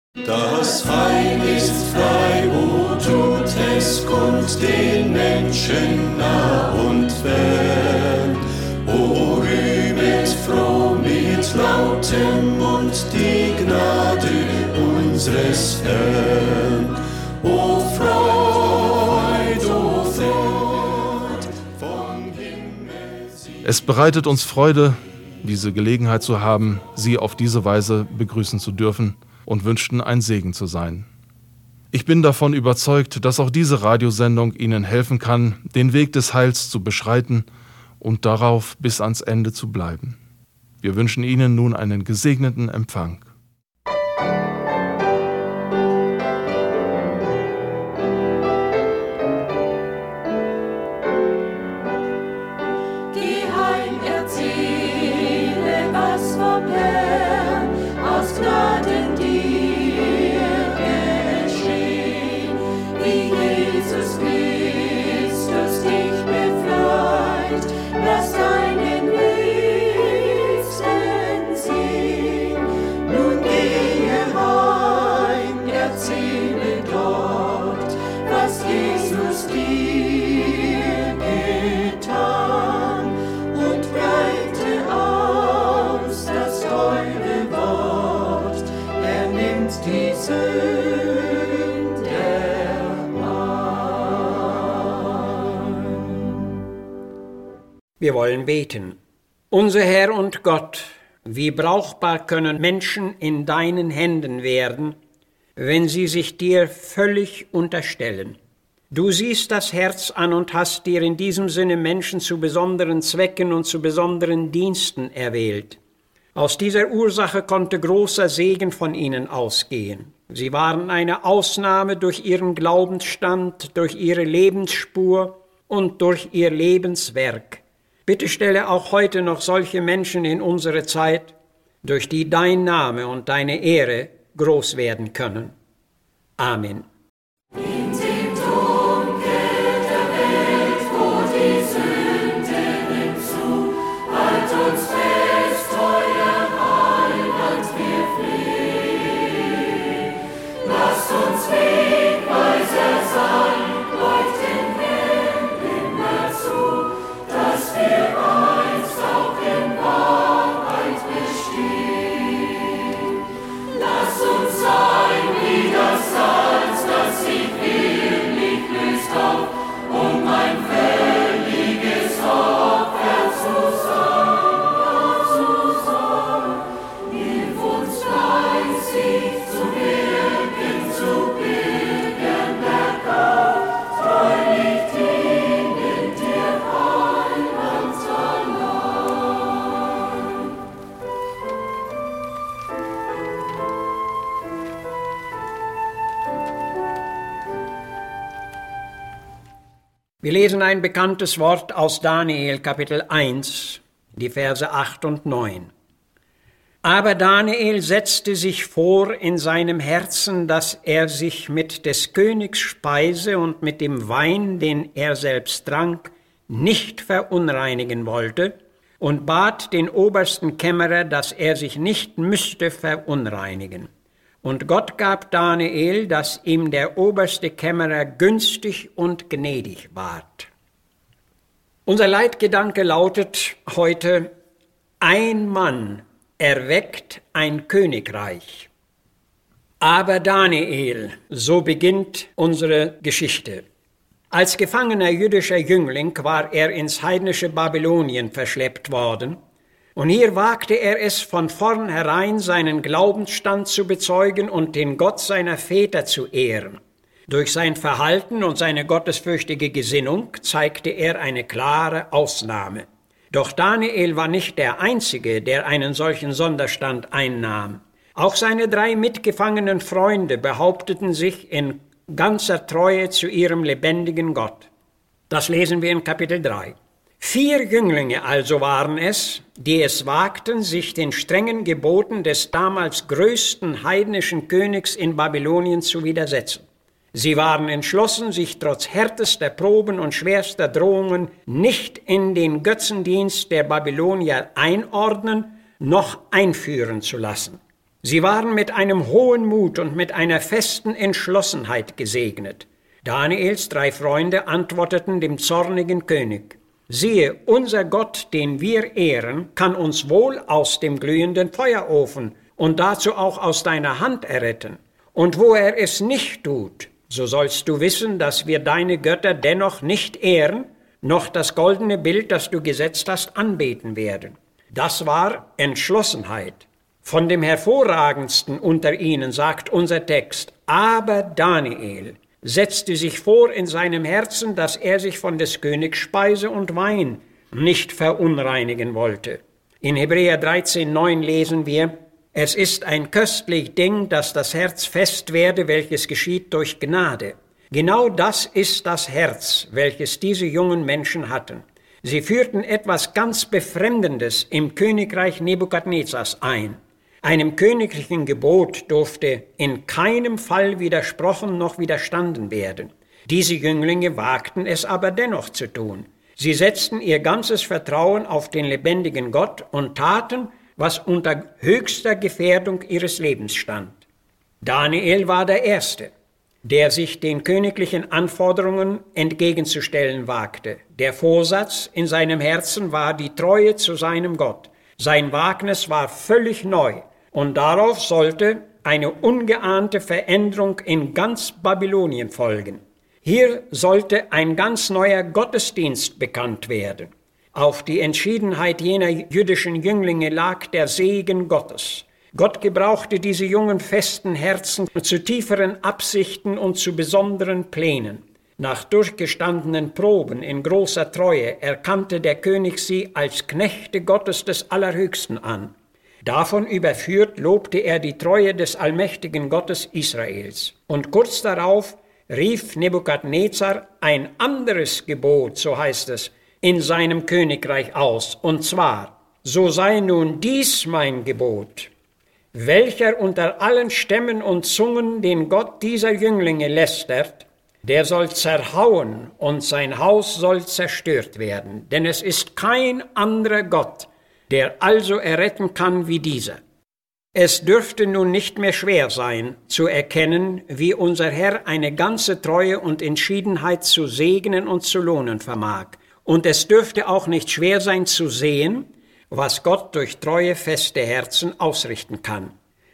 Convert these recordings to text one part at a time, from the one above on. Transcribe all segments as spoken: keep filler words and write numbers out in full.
Das Heil ist frei, wo tut es kund den Menschen nah und fern. O rühmet froh mit lautem Mund die Gnade unseres Herrn. O Freud, o Freud, vom Himmel sie. Es bereitet uns Freude, diese Gelegenheit zu haben, Sie auf diese Weise begrüßen zu dürfen und wünschten, ein Segen zu sein. Ich bin davon überzeugt, dass auch diese Radiosendung Ihnen helfen kann, den Weg des Heils zu beschreiten und darauf bis ans Ende zu bleiben. Wir wünschen Ihnen nun einen gesegneten Empfang. Wir wollen beten. Unser Herr und Gott, wie brauchbar können Menschen in deinen Händen werden, wenn sie sich dir völlig unterstellen. Du siehst das Herz an und hast dir in diesem Sinne Menschen zu besonderen Zwecken und zu besonderen Diensten erwählt. Aus dieser Ursache konnte großer Segen von ihnen ausgehen. Sie waren eine Ausnahme durch ihren Glaubensstand, durch ihre Lebensspur und durch ihr Lebenswerk. Bitte stelle auch heute noch solche Menschen in unsere Zeit, durch die dein Name und deine Ehre groß werden können. Amen. In dem Dunkel der Welt, wo die Sünde nimmt zu, halt uns fest, euer Heiland, wir flehen. Lasst uns Wegweiser sein, leuchten hell immer zu, dass wir einst auch in Wahrheit bestehen. Lass uns sein wie das Salz, das sich willig löst auf, um ein völliges Opfer zu sein, zu sein. Hilf uns fleißig zu wirken, zu Bürgern der Gott, treulich dienen dir, Heiland allein. Wir lesen ein bekanntes Wort aus Daniel Kapitel eins, die Verse acht und neun. Aber Daniel setzte sich vor in seinem Herzen, dass er sich mit des Königs Speise und mit dem Wein, den er selbst trank, nicht verunreinigen wollte, und bat den obersten Kämmerer, dass er sich nicht müsste verunreinigen. Und Gott gab Daniel, dass ihm der oberste Kämmerer günstig und gnädig ward. Unser Leitgedanke lautet heute: Ein Mann erweckt ein Königreich. Aber Daniel, so beginnt unsere Geschichte. Als gefangener jüdischer Jüngling war er ins heidnische Babylonien verschleppt worden, und hier wagte er es von vornherein, seinen Glaubensstand zu bezeugen und den Gott seiner Väter zu ehren. Durch sein Verhalten und seine gottesfürchtige Gesinnung zeigte er eine klare Ausnahme. Doch Daniel war nicht der Einzige, der einen solchen Sonderstand einnahm. Auch seine drei mitgefangenen Freunde behaupteten sich in ganzer Treue zu ihrem lebendigen Gott. Das lesen wir in Kapitel drei. Vier Jünglinge also waren es, die es wagten, sich den strengen Geboten des damals größten heidnischen Königs in Babylonien zu widersetzen. Sie waren entschlossen, sich trotz härtester Proben und schwerster Drohungen nicht in den Götzendienst der Babylonier einordnen, noch einführen zu lassen. Sie waren mit einem hohen Mut und mit einer festen Entschlossenheit gesegnet. Daniels drei Freunde antworteten dem zornigen König: Siehe, unser Gott, den wir ehren, kann uns wohl aus dem glühenden Feuerofen und dazu auch aus deiner Hand erretten. Und wo er es nicht tut, so sollst du wissen, dass wir deine Götter dennoch nicht ehren, noch das goldene Bild, das du gesetzt hast, anbeten werden. Das war Entschlossenheit. Von dem hervorragendsten unter ihnen sagt unser Text: Aber Daniel setzte sich vor in seinem Herzen, dass er sich von des Königs Speise und Wein nicht verunreinigen wollte. In Hebräer dreizehn neun lesen wir: Es ist ein köstlich Ding, dass das Herz fest werde, welches geschieht durch Gnade. Genau das ist das Herz, welches diese jungen Menschen hatten. Sie führten etwas ganz Befremdendes im Königreich Nebukadnezars ein. Einem königlichen Gebot durfte in keinem Fall widersprochen noch widerstanden werden. Diese Jünglinge wagten es aber dennoch zu tun. Sie setzten ihr ganzes Vertrauen auf den lebendigen Gott und taten, was unter höchster Gefährdung ihres Lebens stand. Daniel war der Erste, der sich den königlichen Anforderungen entgegenzustellen wagte. Der Vorsatz in seinem Herzen war die Treue zu seinem Gott. Sein Wagnis war völlig neu und darauf sollte eine ungeahnte Veränderung in ganz Babylonien folgen. Hier sollte ein ganz neuer Gottesdienst bekannt werden. Auf die Entschiedenheit jener jüdischen Jünglinge lag der Segen Gottes. Gott gebrauchte diese jungen, festen Herzen zu tieferen Absichten und zu besonderen Plänen. Nach durchgestandenen Proben in großer Treue erkannte der König sie als Knechte Gottes des Allerhöchsten an. Davon überführt lobte er die Treue des allmächtigen Gottes Israels. Und kurz darauf rief Nebukadnezar ein anderes Gebot, so heißt es, in seinem Königreich aus, und zwar: So sei nun dies mein Gebot: Welcher unter allen Stämmen und Zungen den Gott dieser Jünglinge lästert, der soll zerhauen und sein Haus soll zerstört werden. Denn es ist kein anderer Gott, der also erretten kann wie dieser. Es dürfte nun nicht mehr schwer sein, zu erkennen, wie unser Herr eine ganze Treue und Entschiedenheit zu segnen und zu lohnen vermag. Und es dürfte auch nicht schwer sein zu sehen, was Gott durch treue, feste Herzen ausrichten kann.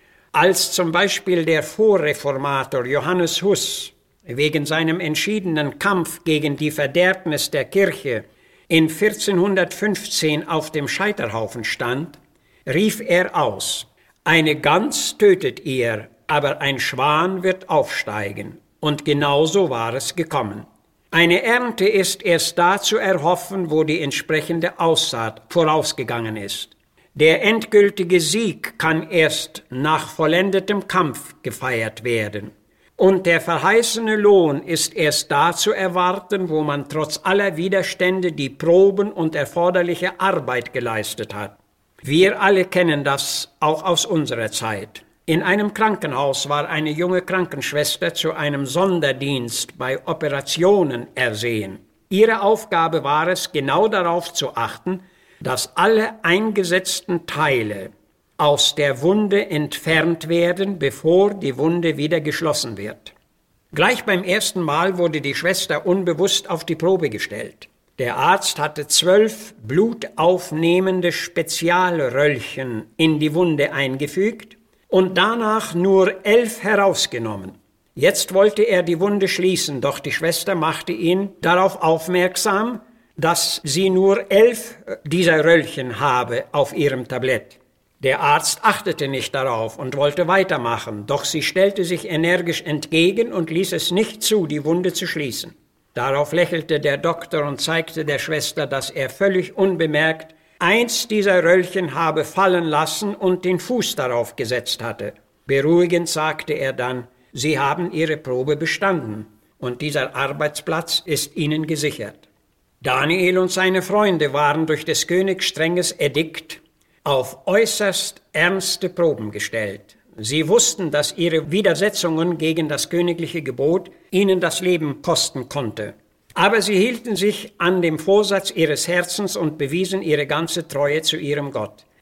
Als zum Beispiel der Vorreformator Johannes Hus wegen seinem entschiedenen Kampf gegen die Verderbnis der Kirche in vierzehnhundertfünfzehn auf dem Scheiterhaufen stand, rief er aus: Eine Gans tötet ihr, aber ein Schwan wird aufsteigen. Und genauso war es gekommen. Eine Ernte ist erst da zu erhoffen, wo die entsprechende Aussaat vorausgegangen ist. Der endgültige Sieg kann erst nach vollendetem Kampf gefeiert werden. Und der verheißene Lohn ist erst da zu erwarten, wo man trotz aller Widerstände die Proben und erforderliche Arbeit geleistet hat. Wir alle kennen das auch aus unserer Zeit. In einem Krankenhaus war eine junge Krankenschwester zu einem Sonderdienst bei Operationen ersehen. Ihre Aufgabe war es, genau darauf zu achten, dass alle eingesetzten Teile aus der Wunde entfernt werden, bevor die Wunde wieder geschlossen wird. Gleich beim ersten Mal wurde die Schwester unbewusst auf die Probe gestellt. Der Arzt hatte zwölf blutaufnehmende Spezialröllchen in die Wunde eingefügt und danach nur elf herausgenommen. Jetzt wollte er die Wunde schließen, doch die Schwester machte ihn darauf aufmerksam, dass sie nur elf dieser Röllchen habe auf ihrem Tablett. Der Arzt achtete nicht darauf und wollte weitermachen, doch sie stellte sich energisch entgegen und ließ es nicht zu, die Wunde zu schließen. Darauf lächelte der Doktor und zeigte der Schwester, dass er völlig unbemerkt eins dieser Röllchen habe fallen lassen und den Fuß darauf gesetzt hatte. Beruhigend sagte er dann: Sie haben Ihre Probe bestanden und dieser Arbeitsplatz ist Ihnen gesichert. Daniel und seine Freunde waren durch des Königs strenges Edikt auf äußerst ernste Proben gestellt. Sie wussten, dass ihre Widersetzungen gegen das königliche Gebot ihnen das Leben kosten konnte. Aber sie hielten sich an dem Vorsatz ihres Herzens und bewiesen ihre ganze Treue zu ihrem Gott.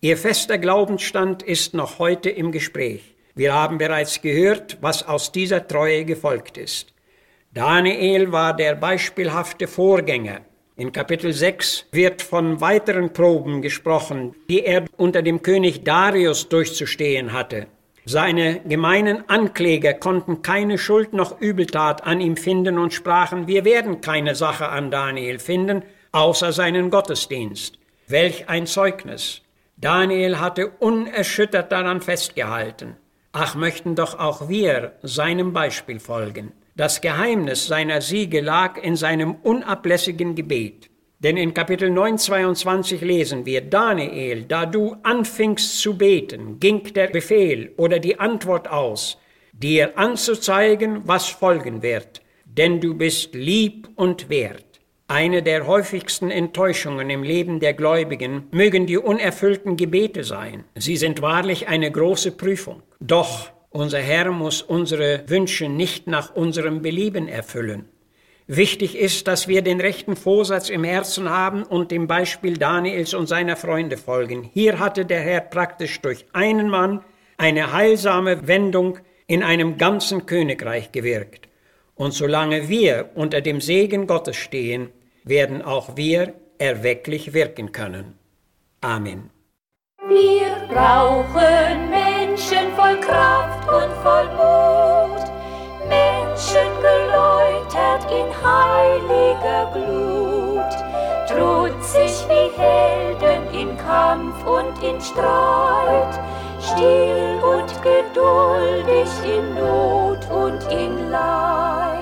Ihr fester Glaubensstand ist noch heute im Gespräch. Wir haben bereits gehört, was aus dieser Treue gefolgt ist. Daniel war der beispielhafte Vorgänger. In Kapitel sechs wird von weiteren Proben gesprochen, die er unter dem König Darius durchzustehen hatte. Seine gemeinen Ankläger konnten keine Schuld noch Übeltat an ihm finden und sprachen, wir werden keine Sache an Daniel finden, außer seinen Gottesdienst. Welch ein Zeugnis! Daniel hatte unerschüttert daran festgehalten. Ach, möchten doch auch wir seinem Beispiel folgen. Das Geheimnis seiner Siege lag in seinem unablässigen Gebet. Denn in Kapitel neun, zweiundzwanzig lesen wir, Daniel, da du anfingst zu beten, ging der Befehl oder die Antwort aus, dir anzuzeigen, was folgen wird, denn du bist lieb und wert. Eine der häufigsten Enttäuschungen im Leben der Gläubigen mögen die unerfüllten Gebete sein. Sie sind wahrlich eine große Prüfung. Doch unser Herr muss unsere Wünsche nicht nach unserem Belieben erfüllen. Wichtig ist, dass wir den rechten Vorsatz im Herzen haben und dem Beispiel Daniels und seiner Freunde folgen. Hier hatte der Herr praktisch durch einen Mann eine heilsame Wendung in einem ganzen Königreich gewirkt. Und solange wir unter dem Segen Gottes stehen, werden auch wir erwecklich wirken können. Amen. Wir brauchen Menschen voll Kraft und voll Mut, Menschen geläutert in heiliger Glut, trutzig wie Helden in Kampf und in Streit, still und geduldig in Not und in Leid.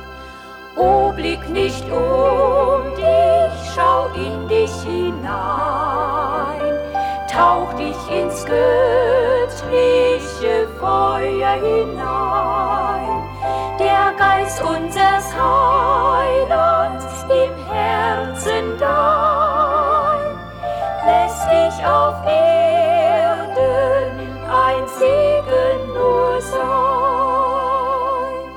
O blick nicht um dich, schau in dich hinein, tauch dich ins göttliche Feuer hinein. Der Geist unseres Heilands im Herzen dein, lässt dich auf Erden ein Segen nur sein.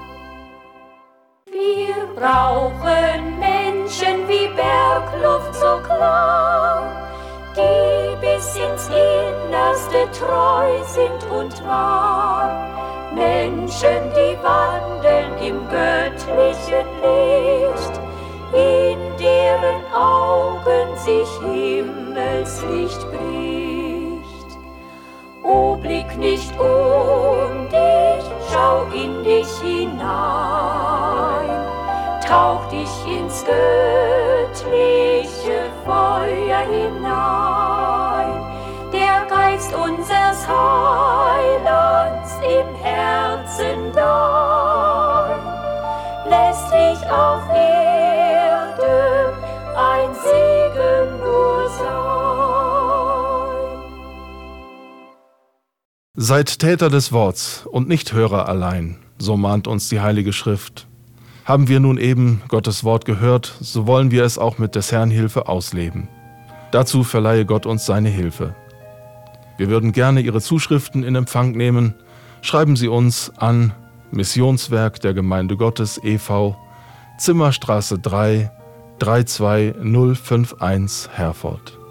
Wir brauchen Menschen wie Bergluft so klar, die bis ins Innerste treu sind und wahr. Menschen, die wandeln im göttlichen Licht, in deren Augen sich Himmelslicht bricht. O blick nicht um dich, schau in dich hinein, tauch dich ins göttliche Feuer hinein. Der Geist unseres Heilands im Herzen dein, lässt dich auf Erden ein Segen nur sein. Seid Täter des Worts und nicht Hörer allein, so mahnt uns die Heilige Schrift. Haben wir nun eben Gottes Wort gehört, so wollen wir es auch mit des Herrn Hilfe ausleben. Dazu verleihe Gott uns seine Hilfe. Wir würden gerne Ihre Zuschriften in Empfang nehmen. Schreiben Sie uns an Missionswerk der Gemeinde Gottes e V, Zimmerstraße drei, drei zwei null fünf eins, Herford.